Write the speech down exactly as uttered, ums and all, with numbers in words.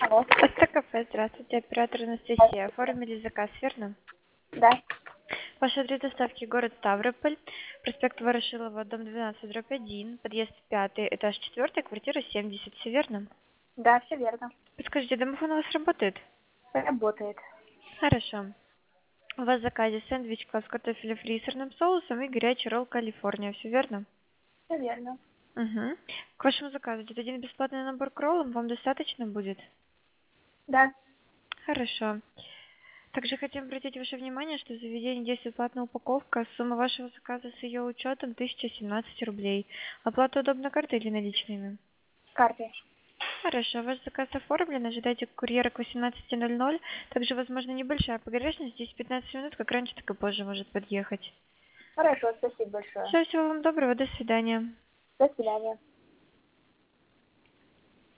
Алло. Астакафе, здравствуйте, оператор Анастасия. Оформили заказ, верно? Да. Ваш адрес доставки город Ставрополь, проспект Ворошилова, дом двенадцать, дробь один, подъезд пятый, этаж четвертый, квартира семьдесят, все верно? Да, все верно. Подскажите, домофон у вас работает? Работает. Хорошо. У вас в заказе сэндвич класс картофеля фри с сырным соусом и горячий ролл Калифорния, все верно? Все верно. Угу. К вашему заказу идет один бесплатный набор к роллам, вам достаточно будет? Да. Хорошо. Также хотим обратить ваше внимание, что в заведении действует платная упаковка. Сумма вашего заказа с ее учетом тысяча семнадцать рублей. Оплата удобно картой или наличными? Картой. Хорошо, ваш заказ оформлен. Ожидайте курьера к восемнадцати ноль ноль. Также, возможно, небольшая погрешность. десять-пятнадцать минут, как раньше, так и позже может подъехать. Хорошо, спасибо большое. Все, всего вам доброго. До свидания. До свидания.